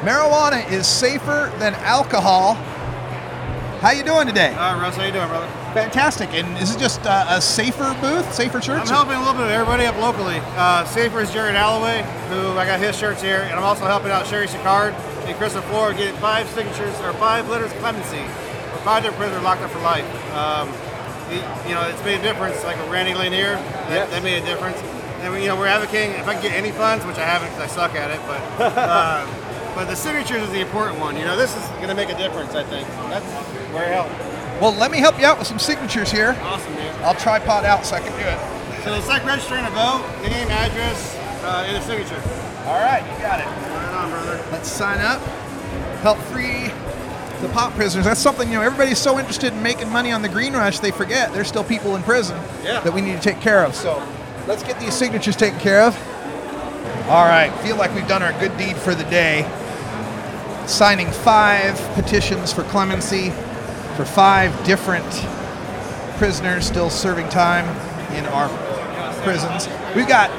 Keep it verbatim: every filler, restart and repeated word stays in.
Marijuana is safer than alcohol. How you doing today? All right, Russ, how you doing, brother? Fantastic. And is it just uh, a safer booth, safer shirts? I'm helping a little bit of everybody up locally. Uh, safer is Jared Alloway, who I got his shirts here, and I'm also helping out Sherry Sicard and Crystal Floor getting five signatures or five letters of clemency for five different prisoners locked up for life. Um, he, you know, it's made a difference. Like with Randy Lanier, that, Yes. that made a difference. And we, you know, we're advocating if I can get any funds, which I haven't because I suck at it, but uh, but the signatures is the important one. You know, this is going to make a difference. I think that's where it helps. Well, let me help you out with some signatures here. Awesome, dude. I'll tripod out so I can do it. So it's like registering a vote, name, address, uh, and a signature. All right, you got it. Right on, brother. Let's sign up. Help free the pot prisoners. That's something, you know, everybody's so interested in making money on the green rush, they forget there's still people in prison Yeah. that we need to take care of. So let's get these signatures taken care of. All right, feel like we've done our good deed for the day. Signing five petitions for clemency for five different prisoners still serving time in our prisons. We've got